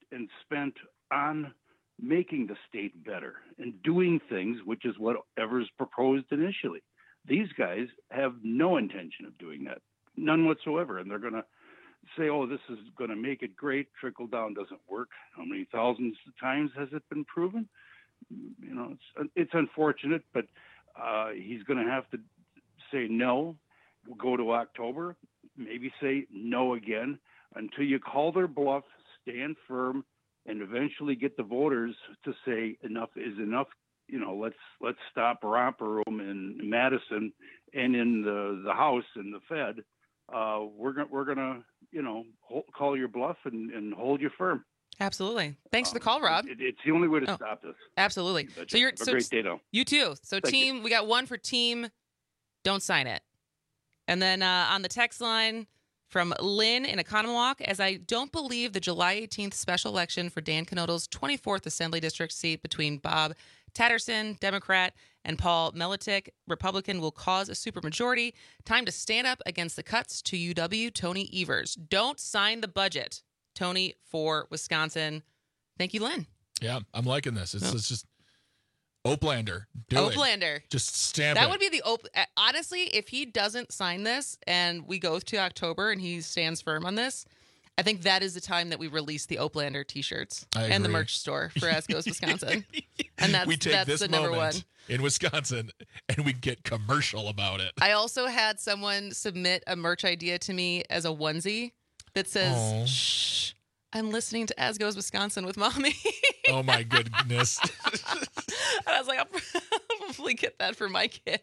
and spent on making the state better and doing things, which is what Evers proposed initially. These guys have no intention of doing that, none whatsoever. And they're going to say, oh, this is going to make it great. Trickle down doesn't work. How many thousands of times has it been proven? You know, it's, it's unfortunate, but uh, he's going to have to say no. We'll go to October, maybe say no again until you call their bluff, stand firm, and eventually get the voters to say enough is enough. You know, let's let's stop romper room in Madison and in the, the House and the Fed. Uh, we're gonna we're gonna you know hold, call your bluff and, and hold you firm. Absolutely. Thanks um, for the call, Rob. It, it's the only way to oh, stop this. Absolutely. So you're Have a so great day, though. You too. So Thank team, you. we got one for team. Don't sign it. And then uh, on the text line from Lynn in Economwalk, as I don't believe the July eighteenth special election for Dan Knodl's twenty-fourth Assembly District seat between Bob Tatterson, Democrat, and Paul Melitik, Republican, will cause a supermajority. Time to stand up against the cuts to U W. Tony Evers. Don't sign the budget. Tony for Wisconsin. Thank you, Lynn. Yeah, I'm liking this. It's, Oh. it's just Oplander. Do it. Oplander. Just stamp That it. would be the op- uh, honestly, if he doesn't sign this and we go to October and he stands firm on this, I think that is the time that we release the Oplander t-shirts I and the agree. merch store for As Goes Wisconsin. And that's we take that's this the number moment one. in Wisconsin and we get commercial about it. I also had someone submit a merch idea to me as a onesie that says, Aw. "Shh, I'm listening to As Goes Wisconsin with Mommy." Oh my goodness. And I was like, I'll probably get that for my kid.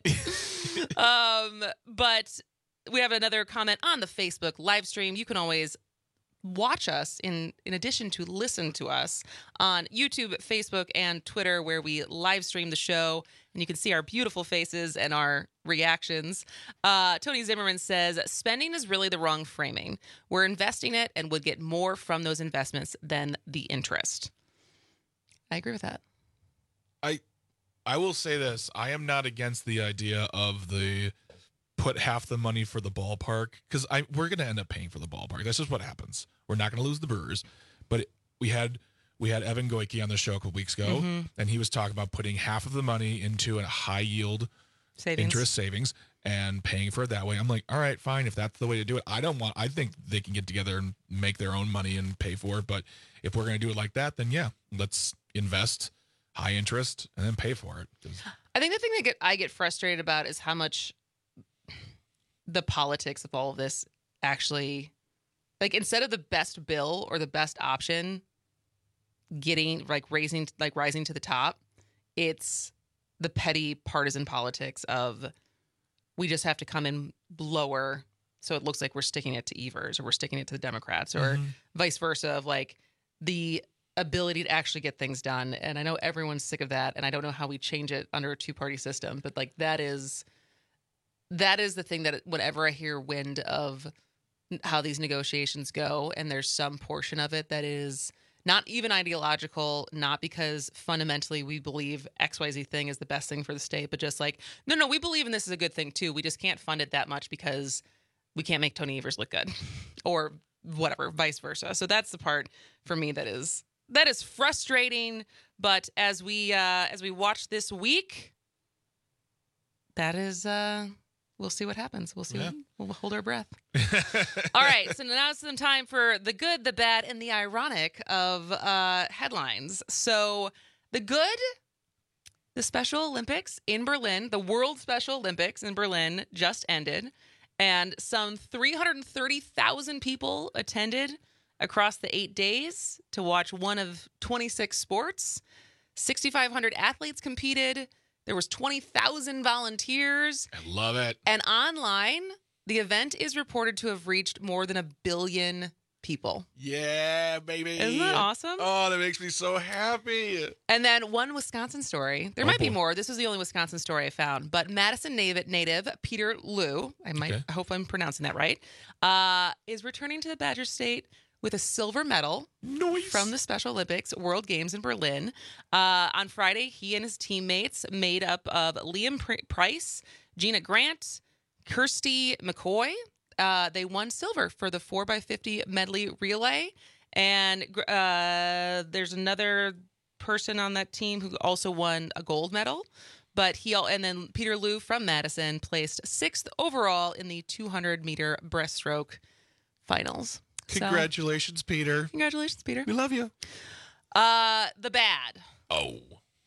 um, but we have another comment on the Facebook live stream. You can always watch us in, in addition to listen to us on YouTube, Facebook, and Twitter, where we live stream the show. And you can see our beautiful faces and our reactions. Uh, Tony Zimmerman says, spending is really the wrong framing. We're investing it and would get more from those investments than the interest. I agree with that. I I will say this. I am not against the idea of the put half the money for the ballpark, because I we're going to end up paying for the ballpark. That's just what happens. We're not going to lose the Brewers. But it, we had we had Evan Goike on the show a couple weeks ago, Mhm. and he was talking about putting half of the money into a high yield Savings. interest savings and paying for it that way. I'm like, all right, fine. If that's the way to do it, I don't want, I think they can get together and make their own money and pay for it. But if we're going to do it like that, then yeah, let's invest high interest and then pay for it. 'Cause I think the thing that get, I get frustrated about is how much the politics of all of this actually, like, instead of the best bill or the best option getting, like, raising, like, rising to the top, it's the petty partisan politics of we just have to come in lower so it looks like we're sticking it to Evers or we're sticking it to the Democrats or Mhm. vice versa, of like the ability to actually get things done. And I know everyone's sick of that, and I don't know how we change it under a two-party system, but like that is that is the thing that whenever I hear wind of how these negotiations go, and there's some portion of it that is not even ideological, not because fundamentally we believe X Y Z thing is the best thing for the state, but just like, no, no, we believe in this is a good thing too. We just can't fund it that much because we can't make Tony Evers look good or whatever, vice versa. So that's the part for me that is that is frustrating. But as we uh, as we watch this week, that is uh, we'll see what happens. We'll see. Yeah. What, we'll hold our breath. All right. So now it's some time for the good, the bad, and the ironic of uh, headlines. So the good, the Special Olympics in Berlin, the World Special Olympics in Berlin just ended, and some three hundred thirty thousand people attended across the eight days to watch one of twenty-six sports. six thousand five hundred athletes competed. There was twenty thousand volunteers. I love it. And online, the event is reported to have reached more than a billion people. Yeah, baby. Isn't that awesome? Oh, that makes me so happy. And then one Wisconsin story. There Oh, might be boy. more. This was the only Wisconsin story I found. But Madison native, native Peter Liu, I might Okay. I hope I'm pronouncing that right, uh, is returning to the Badger State with a silver medal nice. from the Special Olympics World Games in Berlin. Uh, on Friday, he and his teammates, made up of Liam Pr- Price, Gina Grant, Kirsty McCoy, uh, they won silver for the four by fifty medley relay. And uh, there's another person on that team who also won a gold medal. But he all, and then Peter Liu from Madison placed sixth overall in the two hundred meter breaststroke finals. Congratulations, so, Peter. Congratulations, Peter. We love you. Uh, the bad. Oh.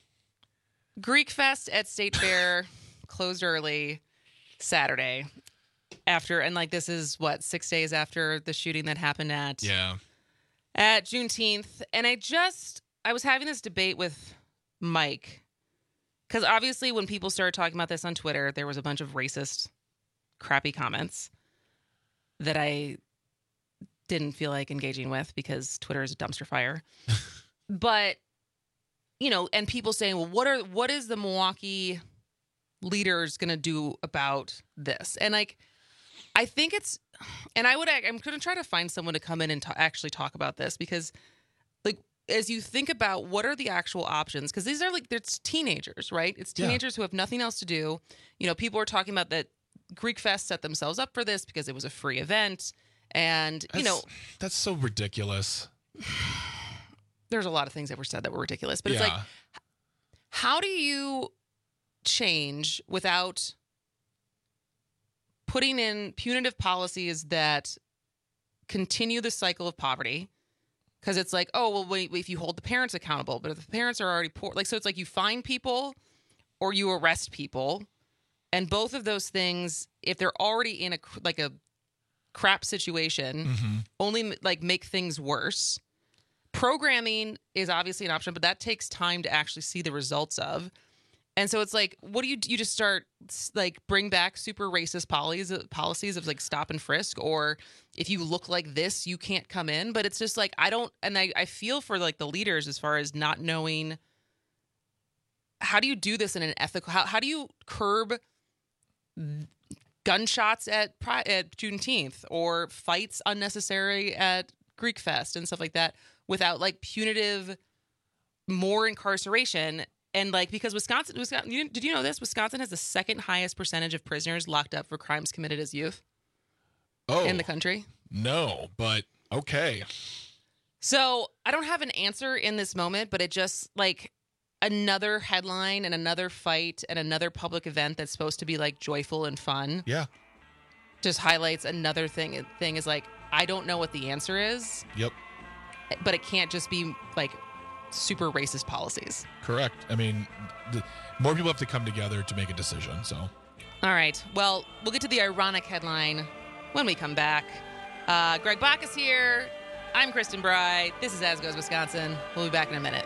Greek Fest at State Fair closed early Saturday after, and like this is what, six days after the shooting that happened at yeah at Juneteenth. And I just, I was having this debate with Mike. Because obviously when people started talking about this on Twitter, there was a bunch of racist, crappy comments that I didn't feel like engaging with because Twitter is a dumpster fire. But, you know, and people saying, well, what are what is the Milwaukee leaders going to do about this? And like, I think it's, and I would, I'm going to try to find someone to come in and to actually talk about this because like, as you think about what are the actual options, because these are like, it's teenagers, right? It's teenagers yeah. who have nothing else to do. You know, people are talking about that Greek Fest set themselves up for this because it was a free event. And, that's, you know. That's so ridiculous. There's a lot of things that were said that were ridiculous. But yeah. it's like, how do you change without putting in punitive policies that continue the cycle of poverty? Because it's like, oh, well, wait, if you hold the parents accountable, but if the parents are already poor, like, so it's like you fine people or you arrest people. And both of those things, if they're already in a, like a crap situation, mm-hmm. only like make things worse. Programming is obviously an option, but that takes time to actually see the results of. And so it's like, what do you do? You just start like bring back super racist policies, policies of like stop and frisk, or if you look like this, you can't come in. But it's just like, I don't, and I, I feel for like the leaders as far as not knowing how do you do this in an ethical, how, how do you curb gunshots at, at Juneteenth or fights unnecessary at Greek Fest and stuff like that without like punitive, more incarceration. And like, because Wisconsin, Wisconsin, did you know this? Wisconsin has the second highest percentage of prisoners locked up for crimes committed as youth oh, in the country. No, but okay. So I don't have an answer in this moment, but it just like another headline and another fight and another public event that's supposed to be like joyful and fun. Yeah. Just highlights another thing. Thing is like, I don't know what the answer is. Yep. But it can't just be like super racist policies. Correct. I mean, the, more people have to come together to make a decision. So, all right. Well, we'll get to the ironic headline when we come back. Uh, Greg Bach is here. I'm Kristen Bry. This is As Goes Wisconsin. We'll be back in a minute.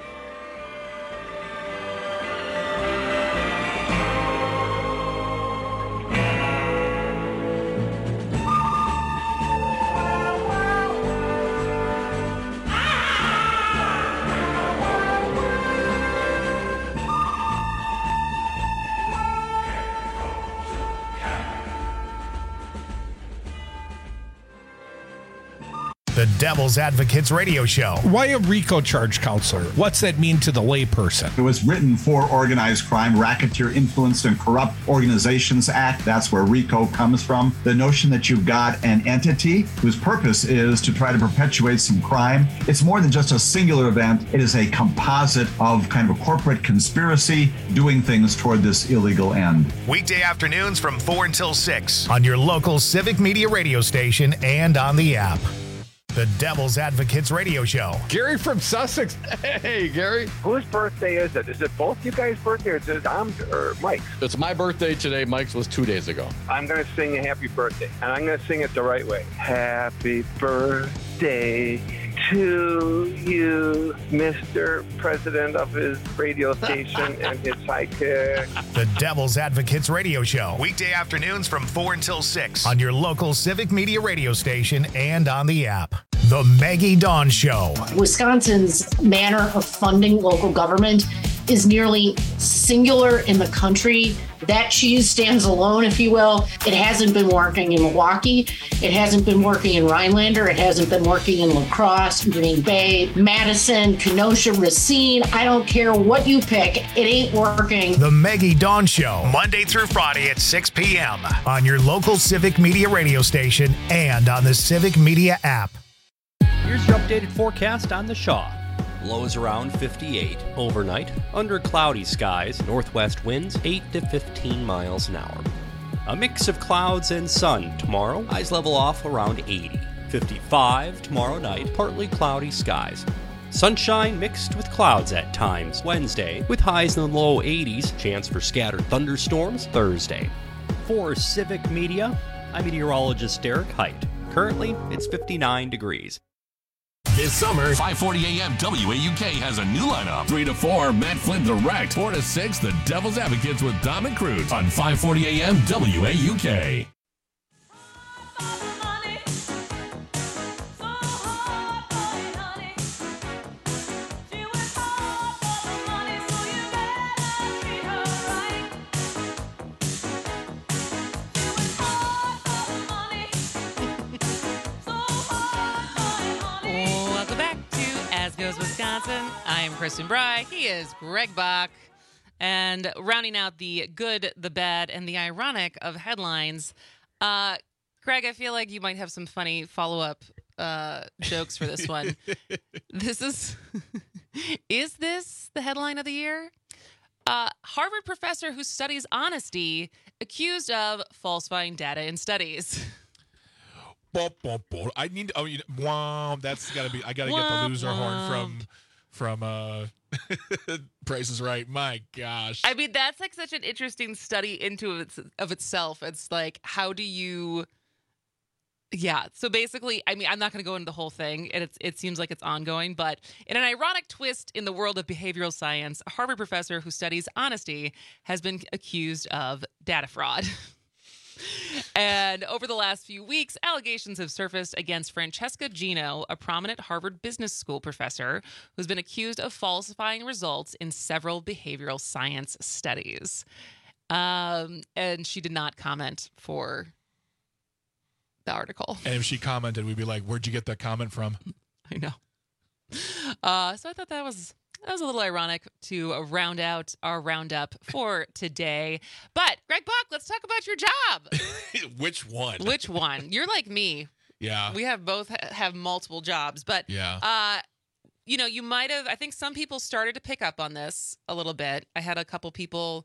The Devil's Advocates Radio Show. Why a RICO charge, counselor? What's that mean to the layperson? It was written for Organized Crime, Racketeer, Influenced, and Corrupt Organizations Act. That's where RICO comes from. The notion that you've got an entity whose purpose is to try to perpetuate some crime. It's more than just a singular event. It is a composite of kind of a corporate conspiracy doing things toward this illegal end. Weekday afternoons from four until six on your local civic media radio station and on the app. The Devil's Advocates Radio Show. Gary from Sussex. Hey, Gary. Whose birthday is it? Is it both you guys' birthday or is it Dom's or Mike's? It's my birthday today. Mike's was two days ago. I'm going to sing a happy birthday, and I'm going to sing it the right way. Happy birthday to you, Mister President of his radio station and his sidekick. The Devil's Advocates Radio Show. Weekday afternoons from four until six on your local civic media radio station and on the app. The Maggie Dawn Show. Wisconsin's manner of funding local government is nearly singular in the country. That cheese stands alone, if you will. It hasn't been working in Milwaukee. It hasn't been working in Rhinelander. It hasn't been working in La Crosse, Green Bay, Madison, Kenosha, Racine. I don't care what you pick. It ain't working. The Maggie Dawn Show, Monday through Friday at six p.m. on your local civic media radio station and on the Civic Media app. Here's your updated forecast on the Shaw. Lows around fifty-eight. Overnight, under cloudy skies, northwest winds eight to fifteen miles an hour. A mix of clouds and sun tomorrow. Highs level off around eighty. fifty-five tomorrow night, partly cloudy skies. Sunshine mixed with clouds at times Wednesday, with highs in the low eighties. Chance for scattered thunderstorms Thursday. For Civic Media, I'm meteorologist Derek Height. Currently, it's fifty-nine degrees. This summer, five forty A M W A U K has a new lineup. three to four, Matt Flynn Direct. four to six, The Devil's Advocates with Dom and Cruz on five forty A M W A U K. Wisconsin. I am Kristen Bry. He is Greg Bach. And rounding out the good, the bad, and the ironic of headlines, uh, Greg, I feel like you might have some funny follow-up uh, jokes for this one. This is, is this the headline of the year? Uh, Harvard professor who studies honesty accused of falsifying data in studies. I need. Oh, you know, wow, that's gotta be. I gotta get the loser horn from from uh, Price is Right. My gosh. I mean, that's like such an interesting study into its of itself. It's like, how do you? Yeah. So basically, I mean, I'm not going to go into the whole thing, and it's it seems like it's ongoing. But in an ironic twist in the world of behavioral science, a Harvard professor who studies honesty has been accused of data fraud. And over the last few weeks, allegations have surfaced against Francesca Gino, a prominent Harvard Business School professor who's been accused of falsifying results in several behavioral science studies. Um, and she did not comment for the article. And if she commented, we'd be like, where'd you get that comment from? I know. Uh, so I thought that was... That was a little ironic to round out our roundup for today. But, Greg Bach, let's talk about your job. Which one? Which one? You're like me. Yeah. We have both ha- have multiple jobs. But, yeah. uh, you know, you might have, I think some people started to pick up on this a little bit. I had a couple people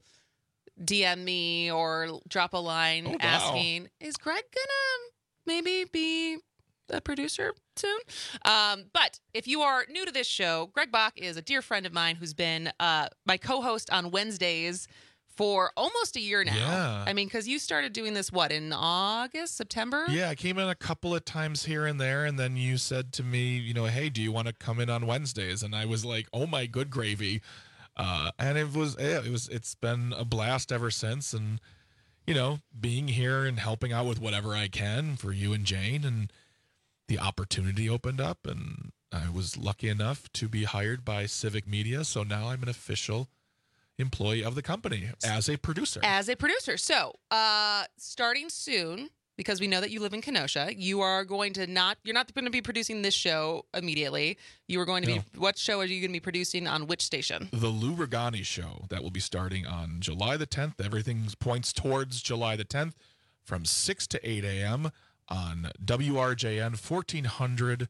D M me or drop a line oh, wow. asking, is Greg gonna maybe be a producer soon? Um, but if you are new to this show, Greg Bach is a dear friend of mine who's been uh, my co-host on Wednesdays for almost a year now. Yeah. I mean, because you started doing this, what, in August, September? Yeah, I came in a couple of times here and there, and then you said to me, you know, hey, do you want to come in on Wednesdays? And I was like, oh my good gravy. Uh, and it was, yeah, it was, it's been a blast ever since. And, you know, being here and helping out with whatever I can for you and Jane, and the opportunity opened up, and I was lucky enough to be hired by Civic Media. So now I'm an official employee of the company as a producer. As a producer. So, uh, starting soon, because we know that you live in Kenosha, you are going to not, you're not going to be producing this show immediately. You are going to No. be, what show are you going to be producing on which station? The Lou Regani Show that will be starting on July the tenth. Everything points towards July the tenth from six to eight a.m. on W R J N fourteen hundred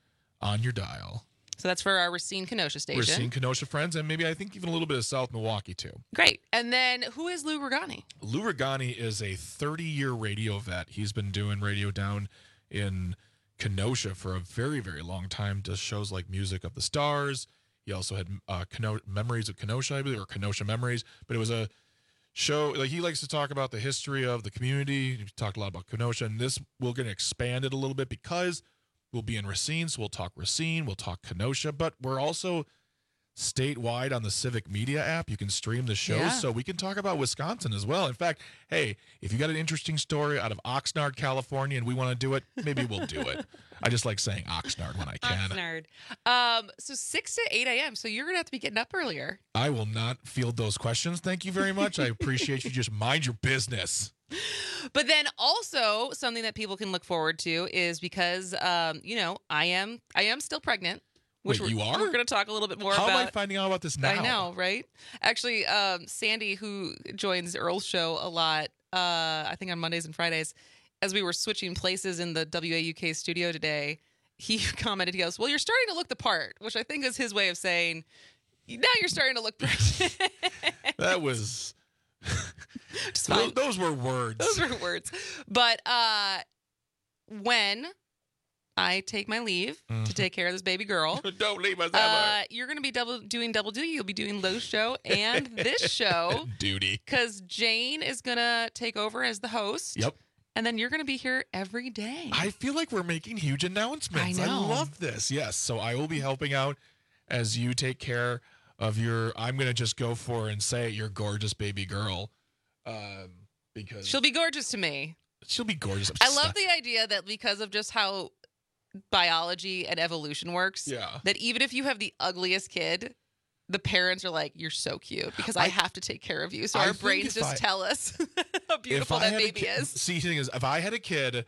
on your dial. So that's for our Racine Kenosha station. Racine Kenosha friends, and maybe I think even a little bit of South Milwaukee too. Great. And then who is Lou Regani? Lou Regani is a thirty-year radio vet. He's been doing radio down in Kenosha for a very, very long time. Does shows like Music of the Stars. He also had uh, Keno- Memories of Kenosha, I believe, or Kenosha Memories. But it was a show, like he likes to talk about the history of the community. He talked a lot about Kenosha, and this, we're going to expand it a little bit because we'll be in Racine, so we'll talk Racine, we'll talk Kenosha, but we're also statewide on the Civic Media app. You can stream the shows, Yeah. so we can talk about Wisconsin as well. In fact, hey, if you got an interesting story out of Oxnard, California, and we want to do it, maybe we'll do it. I just like saying Oxnard when I can. Oxnard. Um, so six to eight a.m., so you're going to have to be getting up earlier. I will not field those questions. Thank you very much. I appreciate you. Just mind your business. But then also something that people can look forward to is because, um, you know, I am I am still pregnant. Which Wait, we're, you are? We're going to talk a little bit more How about. am I finding out about this now? I know, right? Actually, um, Sandy, who joins Earl's show a lot, uh, I think on Mondays and Fridays, as we were switching places in the W A U K studio today, he commented, he goes, well, you're starting to look the part, which I think is his way of saying, now you're starting to look pregnant. That was... Just fine. Those were words. Those were words. But uh, when I take my leave mm-hmm. to take care of this baby girl, don't leave us ever. Uh, you're going to be double doing double duty. You'll be doing Lowe's show and this show. Duty. Because Jane is going to take over as the host. Yep. And then you're going to be here every day. I feel like we're making huge announcements. I know. I love this. Yes. So I will be helping out as you take care of your, I'm going to just go for and say your gorgeous baby girl. Um, because she'll be gorgeous to me. She'll be gorgeous. I love the idea that because of just how biology and evolution works, yeah. that even if you have the ugliest kid, the parents are like, you're so cute because I, I have to take care of you. So I our brains just I, tell us how beautiful that baby kid, is. See, the thing is, if I had a kid,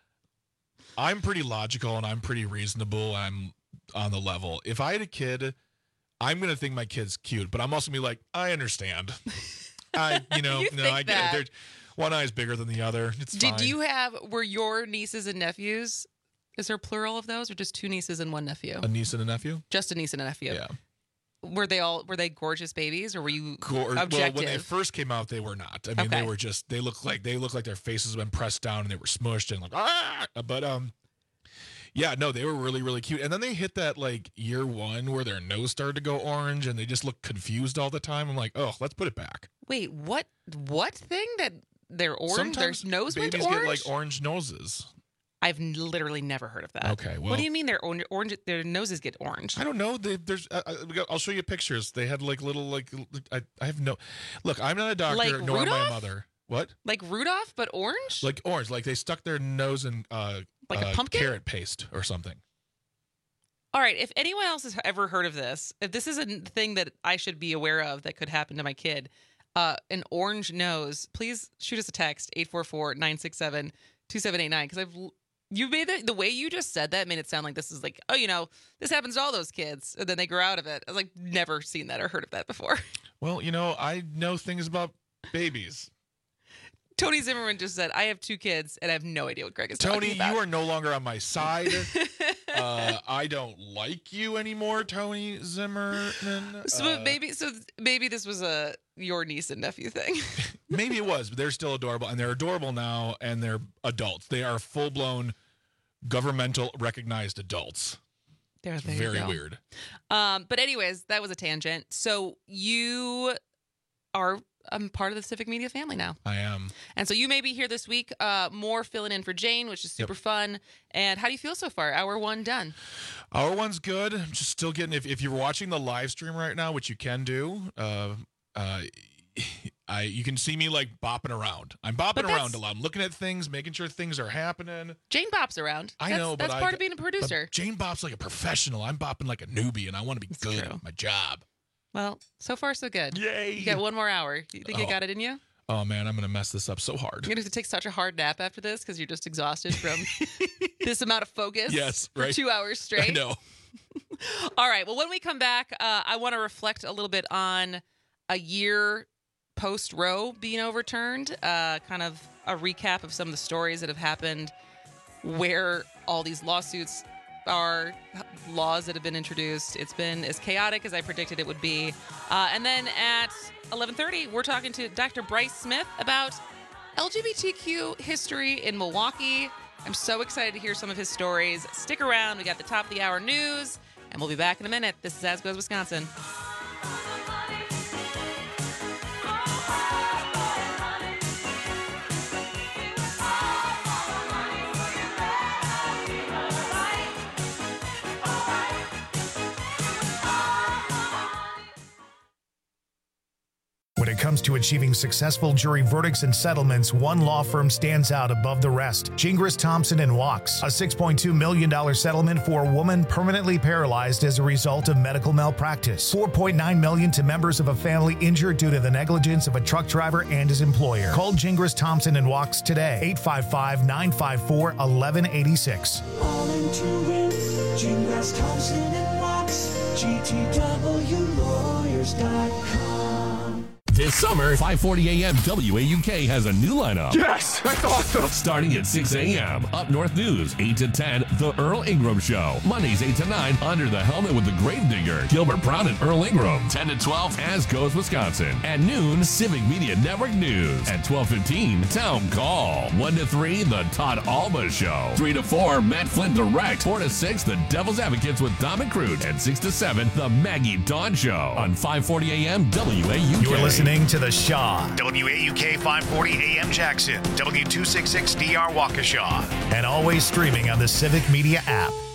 I'm pretty logical and I'm pretty reasonable. I'm on the level. If I had a kid, I'm going to think my kid's cute, but I'm also going to be like, I understand. I, you know, you no, I get it. One eye's bigger than the other. It's Did fine. you have, were your nieces and nephews, is there plural of those or just two nieces and one nephew? A niece and a nephew? Just a niece and a nephew. Yeah. Were they all, were they gorgeous babies or were you Gor- objective? Well, when they first came out, they were not. I mean, okay. they were just, they looked like, they looked like their faces had been pressed down and they were smushed and like, ah! But, um, yeah, no, they were really, really cute. And then they hit that like year one where their nose started to go orange and they just looked confused all the time. I'm like, oh, let's put it back. Wait, what? What thing that they're orange? Sometimes their nose went babies orange? get like orange noses. I've n- literally never heard of that. Okay, well, what do you mean their orange? orange their noses get orange? I don't know. They, there's. Uh, I'll show you pictures. They had like little like. I, I have no. Look, I'm not a doctor, like nor Rudolph? am I a mother. What? Like Rudolph, but orange? Like orange. Like they stuck their nose in uh, like uh, a pumpkin carrot paste or something. All right. If anyone else has ever heard of this, if this is a thing that I should be aware of that could happen to my kid, uh, an orange nose, please shoot us a text eight four four, nine six seven, two seven eight nine because I've you made the the way you just said that made it sound like this is like, oh, you know, this happens to all those kids and then they grow out of it. I was like, never seen that or heard of that before. Well, you know, I know things about babies. Tony Zimmerman just said, I have two kids and I have no idea what Greg is Tony, talking about. you are no longer on my side. uh, I don't like you anymore, Tony Zimmerman. So uh, maybe, so maybe this was a your niece and nephew thing. Maybe it was, but they're still adorable, and they're adorable now, and they're adults. They are full blown governmental recognized adults. There's very weird. Um, but anyways, that was a tangent. So you are um, part of the Civic Media family now. I am. And so you may be here this week, uh, more filling in for Jane, which is super yep. fun. And how do you feel so far? Hour one done. Hour one's good. I'm just still getting, if, if you're watching the live stream right now, which you can do, uh, uh, I you can see me like bopping around. I'm bopping around a lot. I'm looking at things, making sure things are happening. Jane bops around. I that's, know, but that's I, part of being a producer. Jane bops like a professional. I'm bopping like a newbie, and I want to be that's good true. at my job. Well, so far so good. Yay! You got one more hour. You think oh. you got it in you? Oh man, I'm gonna mess this up so hard. You're gonna have to take such a hard nap after this because you're just exhausted from this amount of focus. Yes, for right. two hours straight. I know. All right. Well, when we come back, uh, I want to reflect a little bit on a year post Roe being overturned. Uh, kind of a recap of some of the stories that have happened, where all these lawsuits are, laws that have been introduced. It's been as chaotic as I predicted it would be. Uh, and then at eleven thirty, we're talking to Doctor Bryce Smith about L G B T Q history in Milwaukee. I'm so excited to hear some of his stories. Stick around. We got the top of the hour news, and we'll be back in a minute. This is As Goes Wisconsin. When it comes to achieving successful jury verdicts and settlements, one law firm stands out above the rest. Gingras, Thompson and Wachs. A six point two million dollars settlement for a woman permanently paralyzed as a result of medical malpractice. four point nine million dollars to members of a family injured due to the negligence of a truck driver and his employer. Call Gingras, Thompson and Wachs today. eight five five, nine five four, one one eight six. All into it. Gingras, Thompson and Wachs. G T W lawyers dot com. This summer, five forty a.m. W A U K has a new lineup. Yes, that's awesome. Starting at six a.m. Up North News, eight to ten, The Earl Ingram Show. Mondays, eight to nine, Under the Helmet with the Gravedigger, Gilbert Brown and Earl Ingram. ten to twelve, As Goes Wisconsin. At noon, Civic Media Network News. At twelve fifteen, Town Call. one to three, The Todd Alba Show. three to four, Matt Flynn Direct. four to six, The Devil's Advocates with Dom and Crute. And six to seven, The Maggie Dawn Show. On five forty a.m. W A U K. You're listening to The Shaw. W A U K five forty A M Jackson. W two sixty-six D R Waukesha. And always streaming on the Civic Media app.